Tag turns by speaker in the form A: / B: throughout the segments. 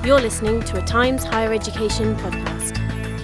A: You're listening to a Times Higher Education podcast.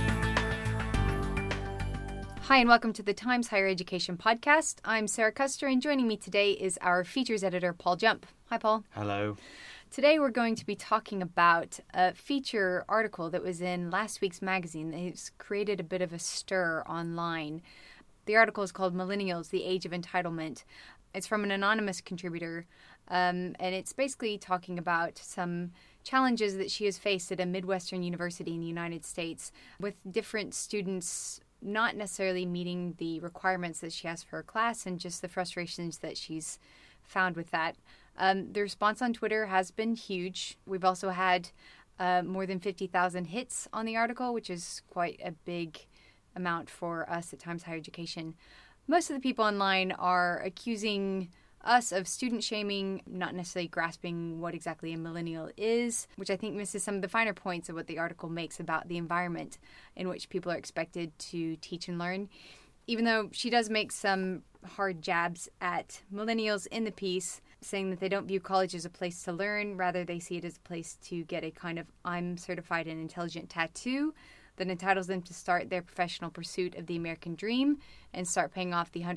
B: Hi and welcome to the Times Higher Education podcast. I'm Sarah Custer and joining me today is our features editor, Paul Jump. Hi, Paul.
C: Hello.
B: Today we're going to be talking about a feature article that was in last week's magazine. It's created a bit of a stir online. The article is called Millennials, the Age of Entitlement. It's from an anonymous contributor, and it's basically talking about some challenges that she has faced at a Midwestern university in the United States with different students not necessarily meeting the requirements that she has for her class and just the frustrations that she's found with that. The response on Twitter has been huge. We've also had more than 50,000 hits on the article, which is quite a big amount for us at Times Higher Education. Most of the people online are accusing us of student shaming, not necessarily grasping what exactly a millennial is, which I think misses some of the finer points of what the article makes about the environment in which people are expected to teach and learn. Even though she does make some hard jabs at millennials in the piece, saying that they don't view college as a place to learn, rather they see it as a place to get a kind of I'm certified and intelligent tattoo that entitles them to start their professional pursuit of the American dream and start paying off the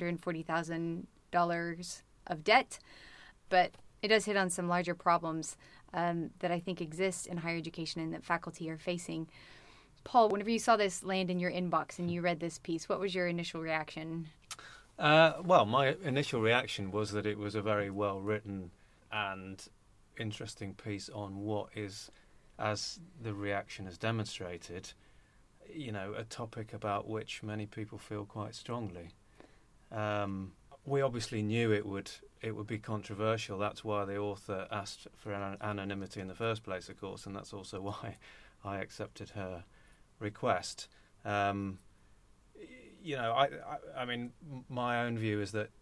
B: $140,000 of debt. But it does hit on some larger problems that I think exist in higher education and that faculty are facing. Paul, whenever you saw this land in your inbox and you read this piece, what was your initial reaction?
C: Well, my initial reaction was that it was a very well-written and interesting piece on what is, as the reaction has demonstrated, a topic about which many people feel quite strongly. We obviously knew it would be controversial. That's why the author asked for anonymity in the first place, of course, and that's also why I accepted her request. I mean, my own view is that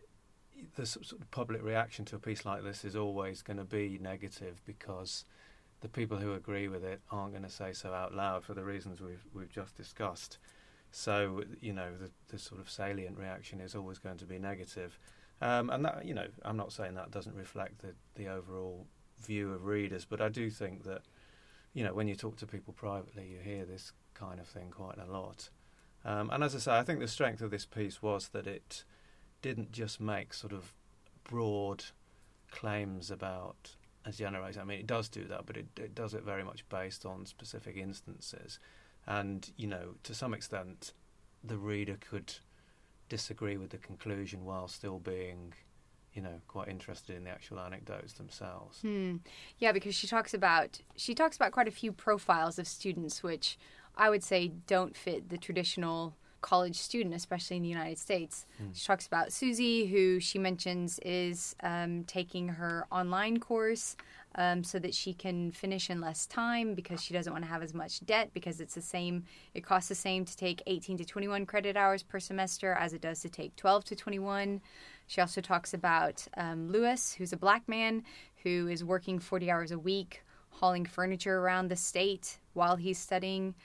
C: the sort of public reaction to a piece like this is always going to be negative because the people who agree with it aren't going to say so out loud for the reasons we've just discussed. So, the sort of salient reaction is always going to be negative. And that, I'm not saying that doesn't reflect the overall view of readers, but I do think that, when you talk to people privately, you hear this kind of thing quite a lot. And as I say, I think the strength of this piece was that it didn't just make sort of broad claims about a generation. I mean, it does do that, but it does it very much based on specific instances. And, to some extent, the reader could disagree with the conclusion while still being, quite interested in the actual anecdotes themselves.
B: Yeah, because she talks about quite a few profiles of students, which I would say don't fit the traditional college student, especially in the United States. She talks about Susie, who she mentions is taking her online course so that she can finish in less time because she doesn't want to have as much debt because it costs the same to take 18 to 21 credit hours per semester as it does to take 12 to 21. She also talks about Lewis, who's a black man who is working 40 hours a week, hauling furniture around the state while he's studying.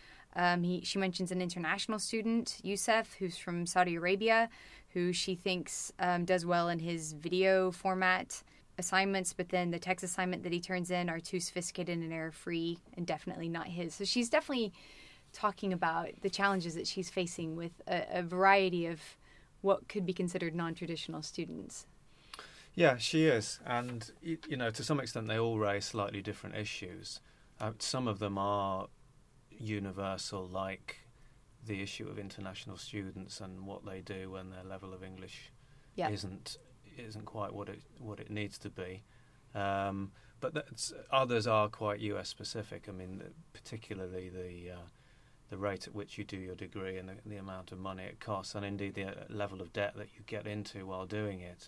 B: She mentions an international student, Youssef, who's from Saudi Arabia, who she thinks does well in his video format assignments, but then the text assignment that he turns in are too sophisticated and error-free and definitely not his. So she's definitely talking about the challenges that she's facing with a variety of what could be considered non-traditional students.
C: Yeah, she is. And, to some extent they all raise slightly different issues. Some of them are universal, like the issue of international students and what they do when their level of English isn't quite what it needs to be. But others are quite US specific. I mean, particularly the rate at which you do your degree and the amount of money it costs, and indeed the level of debt that you get into while doing it,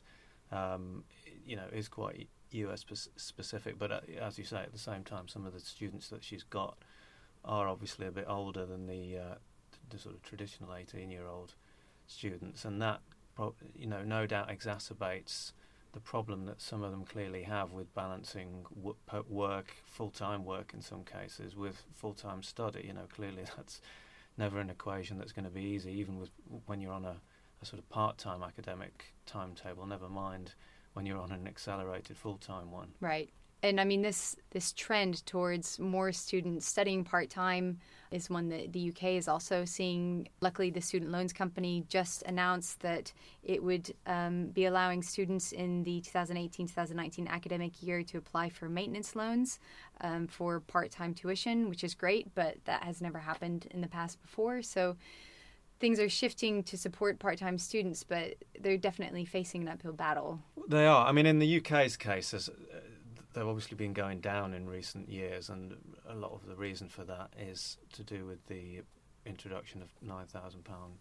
C: is quite US specific. But as you say, at the same time, some of the students that she's got are obviously a bit older than the sort of traditional 18-year-old students, and that no doubt exacerbates the problem that some of them clearly have with balancing work, full-time work in some cases, with full-time study. Clearly that's never an equation that's going to be easy, even when you're on a sort of part-time academic timetable, never mind when you're on an accelerated full-time one.
B: Right. And I mean, this trend towards more students studying part-time is one that the UK is also seeing. Luckily, the Student Loans Company just announced that it would be allowing students in the 2018-2019 academic year to apply for maintenance loans for part-time tuition, which is great, but that has never happened in the past before. So things are shifting to support part-time students, but they're definitely facing an uphill battle.
C: They are. I mean, in the UK's case, they've obviously been going down in recent years, and a lot of the reason for that is to do with the introduction of £9,000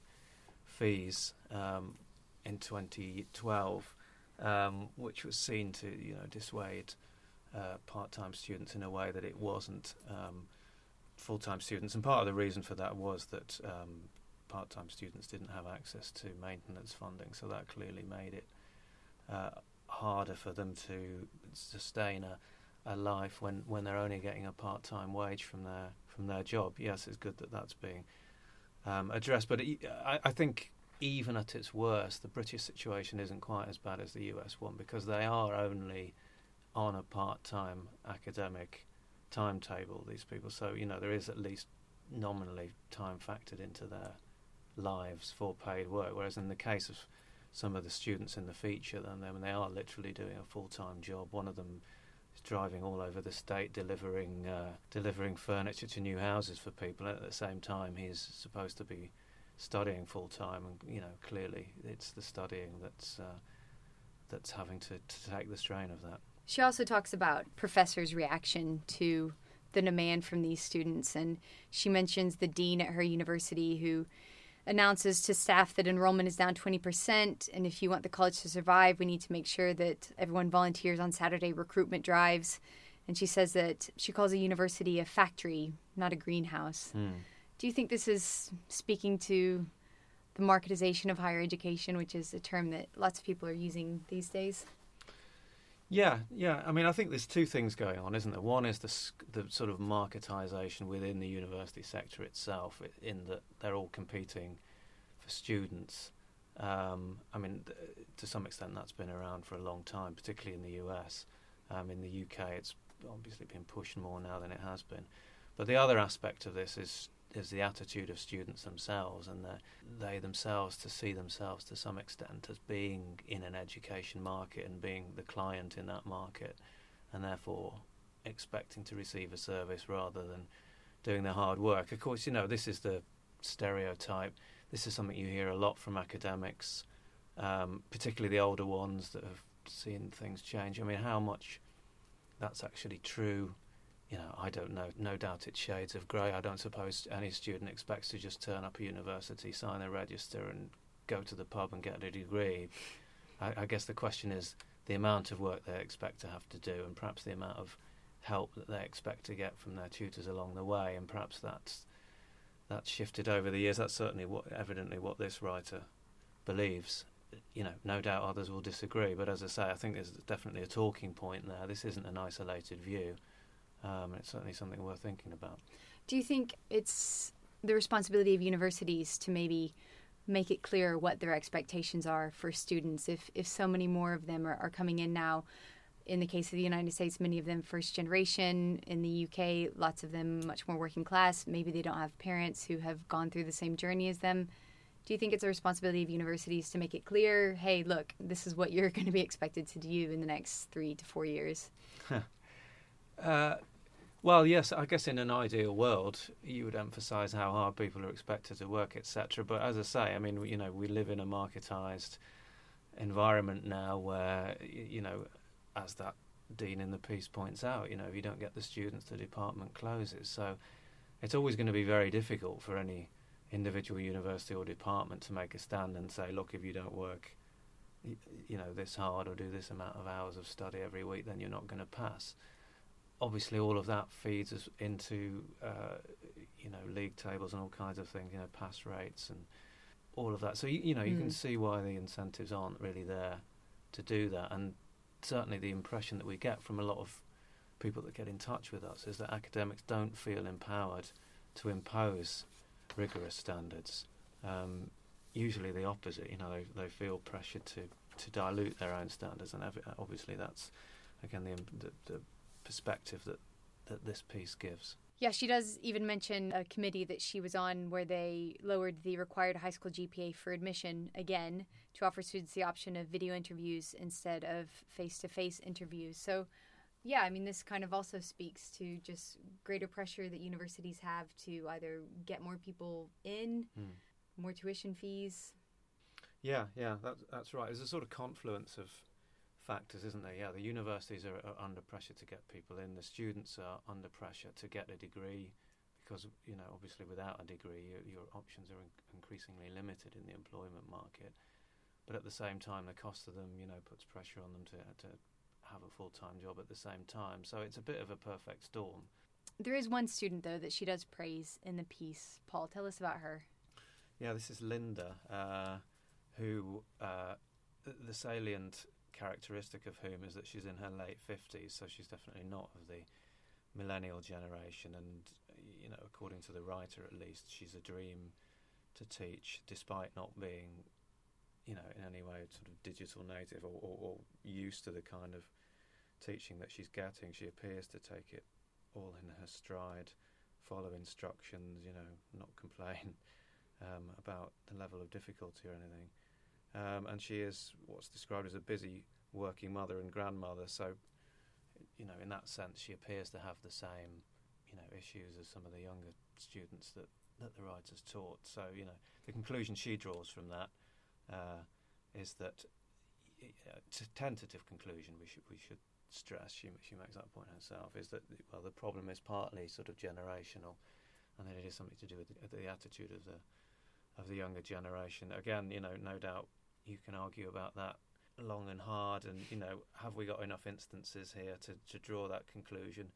C: fees in 2012, which was seen to dissuade part-time students in a way that it wasn't full-time students. And part of the reason for that was that part-time students didn't have access to maintenance funding, so that clearly made it harder for them to sustain a life when they're only getting a part-time wage from their job. Yes, it's good that that's being addressed, but I think even at its worst, the British situation isn't quite as bad as the US one, because they are only on a part-time academic timetable, these people. So there is at least nominally time factored into their lives for paid work, whereas in the case of some of the students in the feature, then they are literally doing a full-time job. One of them is driving all over the state, delivering furniture to new houses for people. At the same time, he's supposed to be studying full-time, and clearly it's the studying that's having to take the strain of that.
B: She also talks about professors' reaction to the demand from these students, and she mentions the dean at her university who announces to staff that enrollment is down 20%, and if you want the college to survive, we need to make sure that everyone volunteers on Saturday recruitment drives. And she says that she calls a university a factory, not a greenhouse. Do you think this is speaking to the marketization of higher education, which is a term that lots of people are using these days?
C: Yeah. I mean, I think there's two things going on, isn't there? One is the sort of marketisation within the university sector itself, in that they're all competing for students. I mean, to some extent that's been around for a long time, particularly in the US. In the UK it's obviously been pushed more now than it has been. But the other aspect of this is the attitude of students themselves, and they themselves to see themselves to some extent as being in an education market and being the client in that market, and therefore expecting to receive a service rather than doing their hard work. Of course, this is the stereotype. This is something you hear a lot from academics, particularly the older ones that have seen things change. I mean, how much that's actually true, I don't know. No doubt it's shades of grey. I don't suppose any student expects to just turn up at university, sign a register and go to the pub and get a degree. I guess the question is the amount of work they expect to have to do, and perhaps the amount of help that they expect to get from their tutors along the way, and perhaps that's shifted over the years. That's certainly evidently what this writer believes. No doubt others will disagree, but as I say, I think there's definitely a talking point there. This isn't an isolated view. It's certainly something worth thinking about.
B: Do you think it's the responsibility of universities to maybe make it clear what their expectations are for students? If so many more of them are coming in now, in the case of the United States, many of them first generation. In the UK, lots of them much more working class. Maybe they don't have parents who have gone through the same journey as them. Do you think it's a responsibility of universities to make it clear, hey, look, this is what you're going to be expected to do in the next 3 to 4 years?
C: Well, yes, I guess in an ideal world, you would emphasise how hard people are expected to work, etc. But as I say, I mean, we live in a marketised environment now where, as that dean in the piece points out, if you don't get the students, the department closes. So it's always going to be very difficult for any individual university or department to make a stand and say, look, if you don't work, this hard or do this amount of hours of study every week, then you're not going to pass. Obviously, all of that feeds us into, league tables and all kinds of things, pass rates and all of that. So, you can see why the incentives aren't really there to do that. And certainly the impression that we get from a lot of people that get in touch with us is that academics don't feel empowered to impose rigorous standards. Usually the opposite, they feel pressured to dilute their own standards. And obviously that's, again, the perspective that this piece gives.
B: Yeah, she does even mention a committee that she was on where they lowered the required high school GPA for admission again to offer students the option of video interviews instead of face-to-face interviews. So, yeah, I mean, this kind of also speaks to just greater pressure that universities have to either get more people in, more tuition fees.
C: Yeah, that's right. There's a sort of confluence of factors, isn't there? Yeah, the universities are under pressure to get people in. The students are under pressure to get a degree because, obviously without a degree, your options are increasingly limited in the employment market. But at the same time, the cost of them, puts pressure on them to have a full-time job at the same time. So it's a bit of a perfect storm.
B: There is one student, though, that she does praise in the piece. Paul, tell us about her.
C: Yeah, this is Linda, who the salient characteristic of whom is that she's in her late 50s, so she's definitely not of the millennial generation, and according to the writer at least, she's a dream to teach despite not being in any way sort of digital native or used to the kind of teaching that she's getting. She appears to take it all in her stride, follow instructions, not complain about the level of difficulty or anything. And she is what's described as a busy working mother and grandmother. So, in that sense, she appears to have the same, issues as some of the younger students that the writers taught. So, the conclusion she draws from that is that, tentative conclusion we should stress. She makes that point herself. Is that the problem is partly sort of generational, and that it is something to do with the attitude of the younger generation. Again, no doubt you can argue about that long and hard, and have we got enough instances here to draw that conclusion?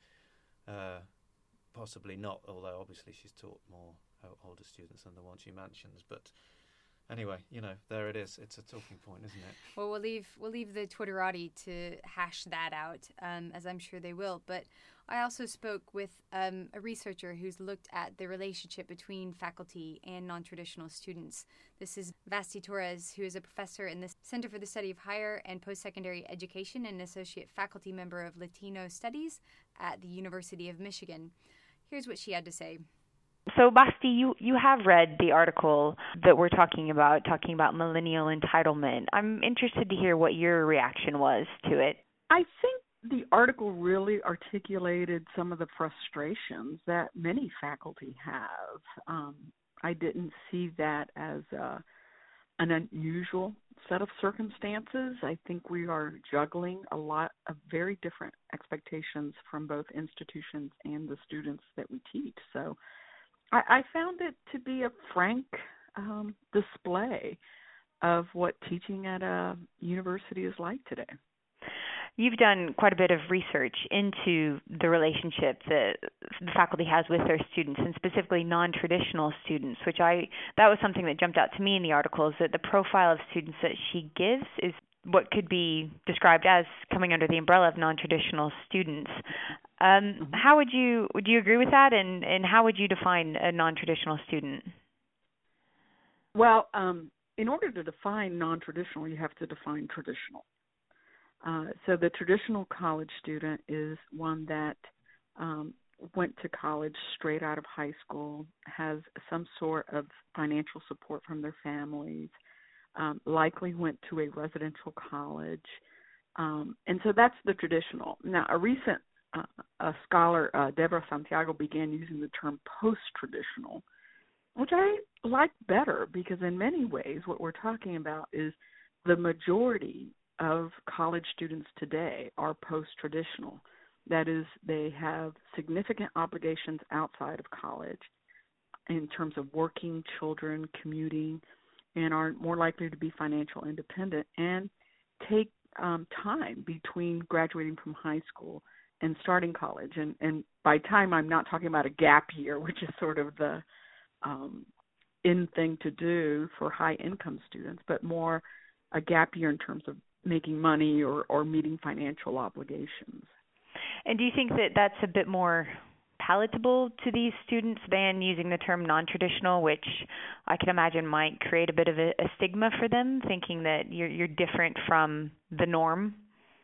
C: Possibly not, although obviously she's taught more older students than the one she mentions. But anyway, there it is. It's a talking point, isn't it?
B: Well, we'll leave the Twitterati to hash that out, as I'm sure they will. But I also spoke with a researcher who's looked at the relationship between faculty and non-traditional students. This is Vasti Torres, who is a professor in the Center for the Study of Higher and Post-Secondary Education and an associate faculty member of Latino Studies at the University of Michigan. Here's what she had to say.
D: So, Basti, you have read the article that we're talking about millennial entitlement. I'm interested to hear what your reaction was to it.
E: I think the article really articulated some of the frustrations that many faculty have. I didn't see that as an unusual set of circumstances. I think we are juggling a lot of very different expectations from both institutions and the students that we teach. So I found it to be a frank display of what teaching at a university is like today.
D: You've done quite a bit of research into the relationship that the faculty has with their students, and specifically non-traditional students, that was something that jumped out to me in the article, is that the profile of students that she gives is what could be described as coming under the umbrella of non-traditional students. How would you agree with that, and how would you define a non-traditional student?
E: Well, in order to define non-traditional, you have to define traditional. So the traditional college student is one that went to college straight out of high school, has some sort of financial support from their families, likely went to a residential college. And so that's the traditional. Now, a recent scholar, Deborah Santiago, began using the term post-traditional, which I like better because in many ways what we're talking about is the majority of college students today are post-traditional. That is, they have significant obligations outside of college in terms of working, children, commuting, and are more likely to be financial independent and take time between graduating from high school and starting college. And by time, I'm not talking about a gap year, which is sort of the in thing to do for high-income students, but more a gap year in terms of making money or meeting financial obligations.
D: And do you think that that's a bit more palatable to these students than using the term non-traditional, which I can imagine might create a bit of a stigma for them, thinking that you're different from the norm?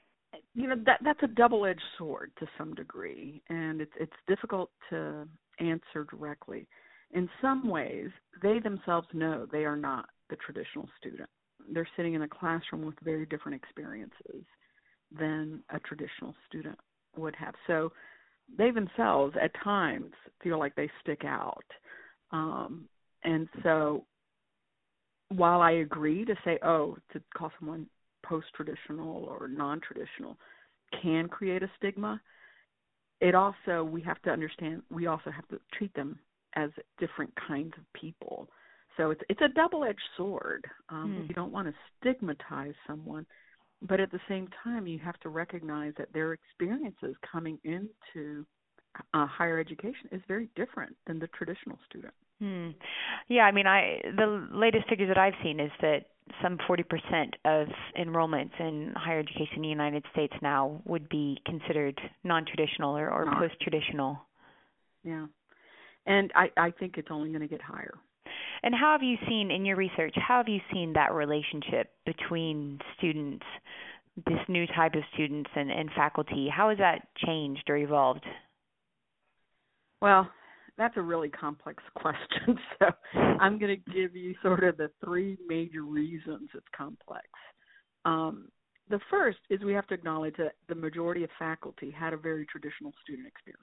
E: that's a double-edged sword to some degree, and it's difficult to answer directly. In some ways, they themselves know they are not the traditional student. They're sitting in a classroom with very different experiences than a traditional student would have. So they themselves at times feel like they stick out. And so while I agree to say, to call someone post-traditional or non-traditional can create a stigma, we have to understand, we also have to treat them as different kinds of people. So it's a double-edged sword. You don't want to stigmatize someone, but at the same time, you have to recognize that their experiences coming into higher education is very different than the traditional student.
D: Yeah, I mean, the latest figures that I've seen is that some 40% of enrollments in higher education in the United States now would be considered non-traditional or post-traditional.
E: Yeah, and I think it's only going to get higher.
D: And how have you seen, in your research, that relationship between students, this new type of students and faculty, how has that changed or evolved?
E: Well, that's a really complex question, so I'm going to give you sort of the three major reasons it's complex. The first is we have to acknowledge that the majority of faculty had a very traditional student experience.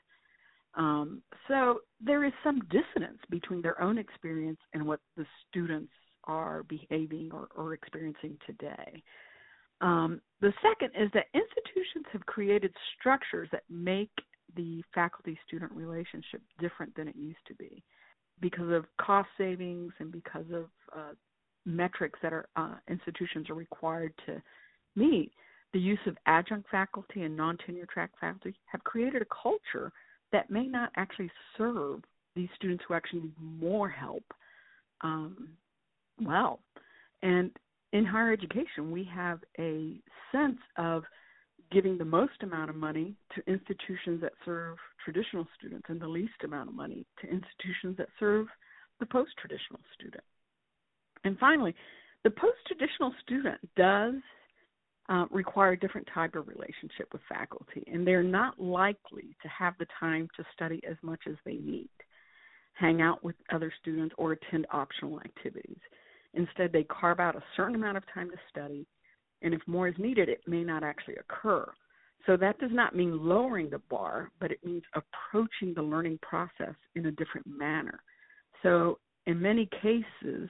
E: So there is some dissonance between their own experience and what the students are behaving or experiencing today. The second is that institutions have created structures that make the faculty-student relationship different than it used to be because of cost savings and because of metrics that institutions are required to meet. The use of adjunct faculty and non-tenure track faculty have created a culture that may not actually serve these students who actually need more help well. And in higher education, we have a sense of giving the most amount of money to institutions that serve traditional students and the least amount of money to institutions that serve the post-traditional student. And finally, the post-traditional student does require a different type of relationship with faculty, and they're not likely to have the time to study as much as they need, hang out with other students, or attend optional activities. Instead, they carve out a certain amount of time to study, and if more is needed, it may not actually occur. So that does not mean lowering the bar, but it means approaching the learning process in a different manner. So in many cases,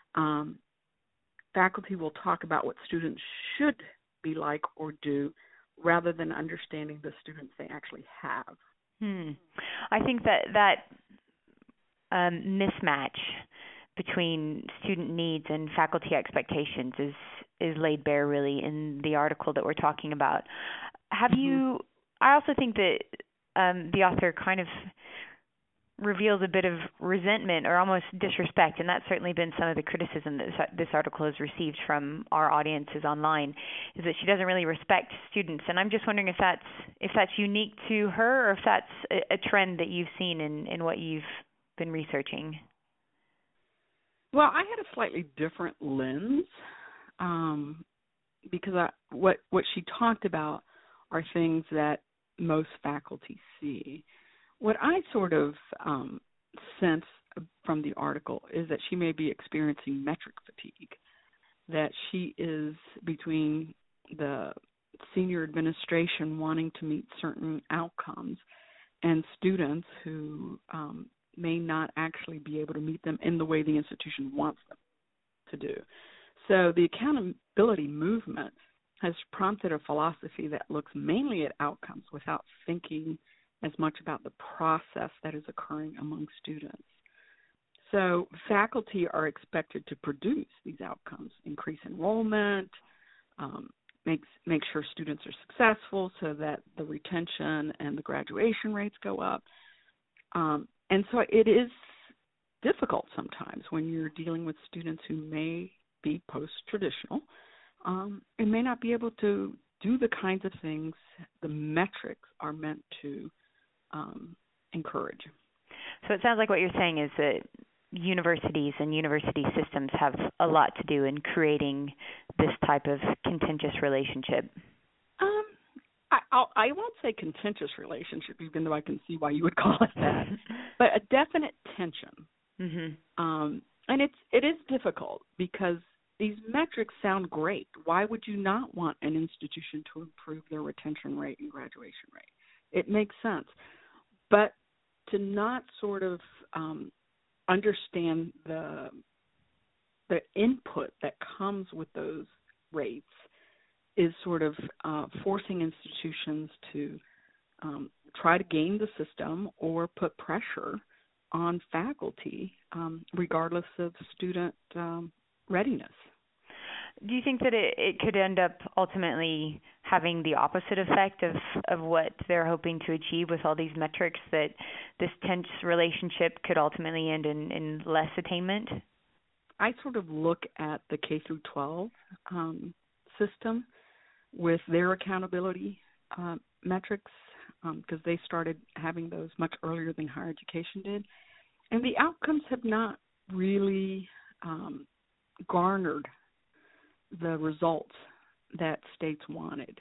E: faculty will talk about what students should be like or do rather than understanding the students they actually have.
D: I think that mismatch between student needs and faculty expectations is laid bare really in the article that we're talking about. Have you? I also think that the author kind of reveals a bit of resentment or almost disrespect, and that's certainly been some of the criticism that this article has received from our audiences online, is that she doesn't really respect students. And I'm just wondering if that's unique to her, or if that's a trend that you've seen in what you've been researching.
E: Well, I had a slightly different lens because what she talked about are things that most faculty see. What I sort of sense from the article is that she may be experiencing metric fatigue, that she is between the senior administration wanting to meet certain outcomes and students who may not actually be able to meet them in the way the institution wants them to do. So the accountability movement has prompted a philosophy that looks mainly at outcomes without thinking as much about the process that is occurring among students. So faculty are expected to produce these outcomes, increase enrollment, make sure students are successful so that the retention and the graduation rates go up. And so it is difficult sometimes when you're dealing with students who may be post-traditional and may not be able to do the kinds of things the metrics are meant to encourage.
D: So it sounds like what you're saying is that universities and university systems have a lot to do in creating this type of contentious relationship.
E: I won't say contentious relationship, even though I can see why you would call it that, but a definite tension. And it is difficult because these metrics sound great. Why would you not want an institution to improve their retention rate and graduation rate? It makes sense. But to not sort of understand the input that comes with those rates is sort of forcing institutions to try to game the system or put pressure on faculty, regardless of student readiness.
D: Do you think that it could end up ultimately having the opposite effect of what they're hoping to achieve with all these metrics, that this tense relationship could ultimately end in less attainment?
E: I sort of look at the K through 12 system with their accountability metrics, because they started having those much earlier than higher education did. And the outcomes have not really garnered the results that states wanted.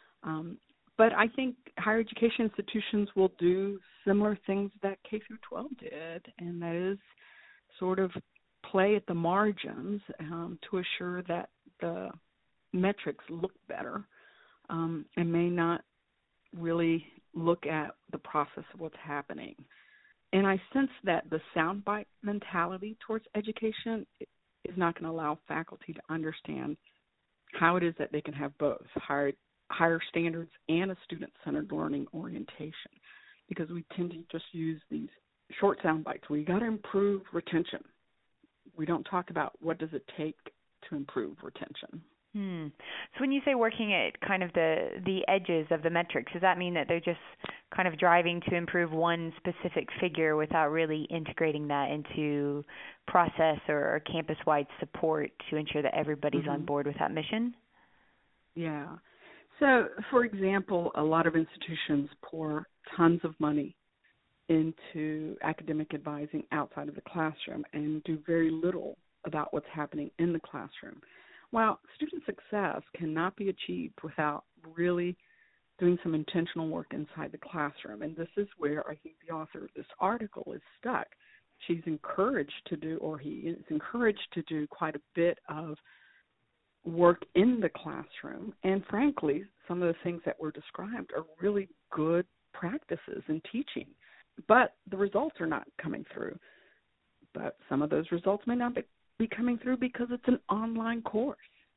E: But I think higher education institutions will do similar things that K through 12 did, and that is sort of play at the margins to assure that the metrics look better, and may not really look at the process of what's happening. And I sense that the soundbite mentality towards education is not going to allow faculty to understand how it is that they can have both higher standards and a student-centered learning orientation, because we tend to just use these short sound bites where you got to improve retention. We don't talk about what does it take to improve retention.
D: So when you say working at kind of the edges of the metrics, does that mean that they're just kind of driving to improve one specific figure without really integrating that into process or campus-wide support to ensure that everybody's on board with that mission?
E: Yeah. So, for example, a lot of institutions pour tons of money into academic advising outside of the classroom and do very little about what's happening in the classroom. While student success cannot be achieved without really doing some intentional work inside the classroom, and this is where I think the author of this article is stuck. She's encouraged to do, or he is encouraged to do, quite a bit of work in the classroom. And frankly, some of the things that were described are really good practices in teaching, but the results are not coming through. But some of those results may not be coming through because it's an online course.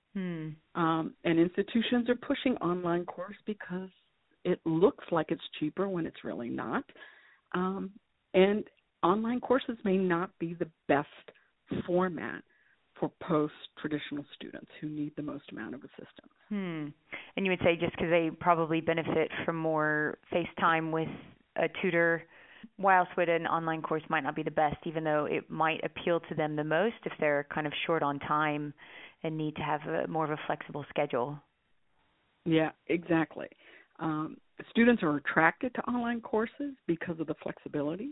E: And institutions are pushing online course because it looks like it's cheaper when it's really not. And online courses may not be the best format for post-traditional students who need the most amount of assistance.
D: And you would say just because they probably benefit from more face time with a tutor, why else would an online course might not be the best, even though it might appeal to them the most if they're kind of short on time and need to have more of a flexible schedule?
E: Yeah, exactly. Students are attracted to online courses because of the flexibility,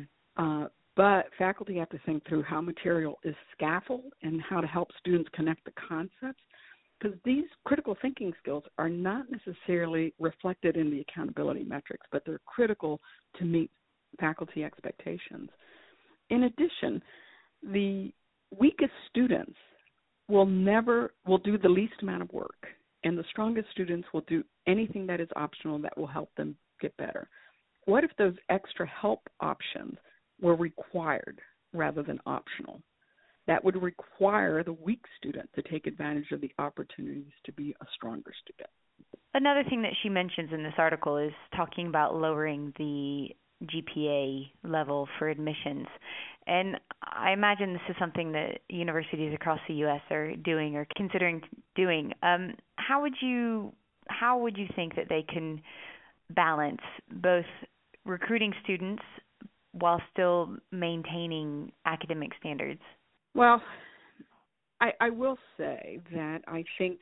E: but faculty have to think through how material is scaffolded and how to help students connect the concepts, because these critical thinking skills are not necessarily reflected in the accountability metrics, but they're critical to meet faculty expectations. In addition, the weakest students will do the least amount of work, and the strongest students will do anything that is optional that will help them get better. What if those extra help options were required rather than optional? That would require the weak student to take advantage of the opportunities to be a stronger student.
D: Another thing that she mentions in this article is talking about lowering the GPA level for admissions. And I imagine this is something that universities across the U.S. are doing or considering doing. How would you think that they can balance both recruiting students while still maintaining academic standards?
E: Well, I will say that I think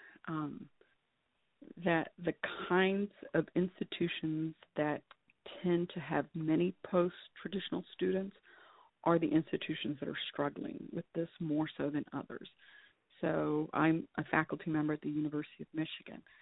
E: that the kinds of institutions that tend to have many post-traditional students are the institutions that are struggling with this more so than others. So I'm a faculty member at the University of Michigan.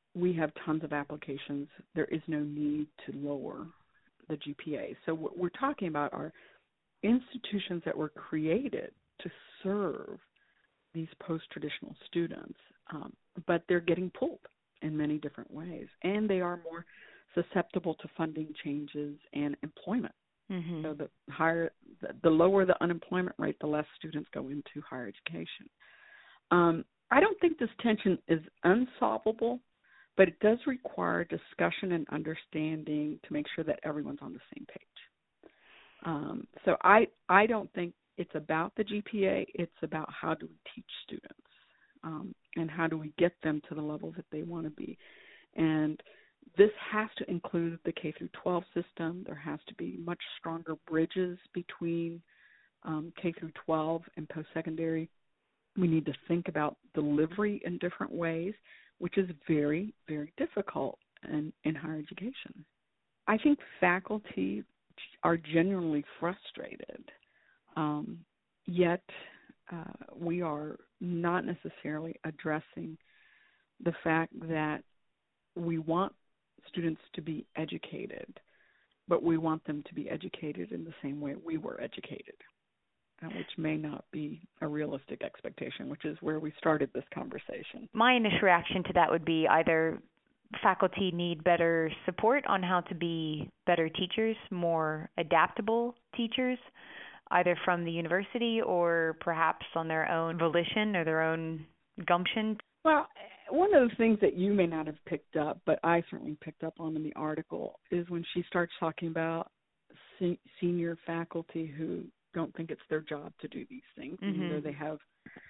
E: we have tons of applications. There is no need to lower the GPA. So what we're talking about are institutions that were created to serve these post-traditional students, but they're getting pulled in many different ways, and they are more susceptible to funding changes and employment. Mm-hmm. So the lower the unemployment rate, the less students go into higher education. I don't think this tension is unsolvable, but it does require discussion and understanding to make sure that everyone's on the same page. So I don't think it's about the GPA. It's about how do we teach students and how do we get them to the levels that they want to be. And this has to include the K through 12 system. There has to be much stronger bridges between K through 12 and post-secondary. We need to think about delivery in different ways, which is very, very difficult in higher education. I think faculty are genuinely frustrated, yet we are not necessarily addressing the fact that we want students to be educated, but we want them to be educated in the same way we were educated, which may not be a realistic expectation, which is where we started this conversation.
D: My initial reaction to that would be either faculty need better support on how to be better teachers, more adaptable teachers, either from the university or perhaps on their own volition or their own gumption.
E: Well, one of the things that you may not have picked up, but I certainly picked up on in the article, is when she starts talking about senior faculty who don't think it's their job to do these things, mm-hmm. even though they have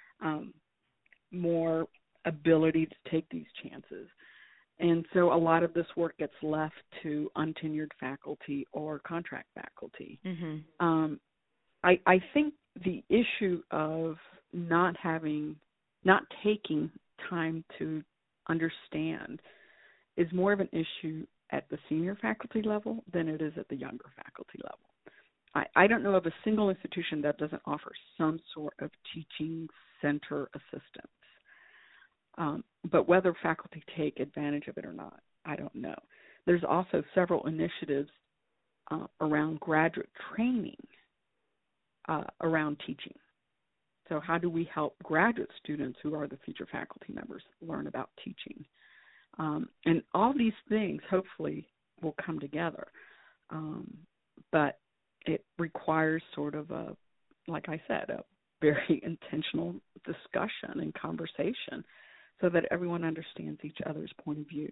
E: more ability to take these chances. And so a lot of this work gets left to untenured faculty or contract faculty. Mm-hmm. I think the issue of not taking time to understand is more of an issue at the senior faculty level than it is at the younger faculty level. I don't know of a single institution that doesn't offer some sort of teaching center assistance. But whether faculty take advantage of it or not, I don't know. There's also several initiatives around graduate training around teaching. So how do we help graduate students who are the future faculty members learn about teaching? And all these things hopefully will come together. But it requires sort of like I said, a very intentional discussion and conversation so that everyone understands each other's point of view.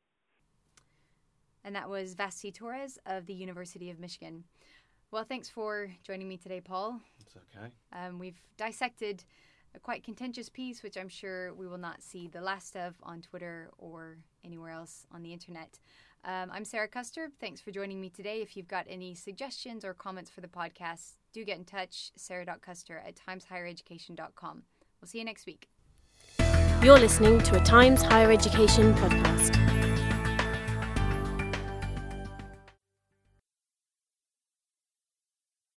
B: And that was Vasti Torres of the University of Michigan. Well, thanks for joining me today, Paul.
C: It's okay.
B: We've dissected a quite contentious piece, which I'm sure we will not see the last of on Twitter or anywhere else on the internet. I'm Sarah Custer. Thanks for joining me today. If you've got any suggestions or comments for the podcast, do get in touch, sarah.custer@timeshighereducation.com. We'll see you next week.
A: You're listening to a Times Higher Education podcast.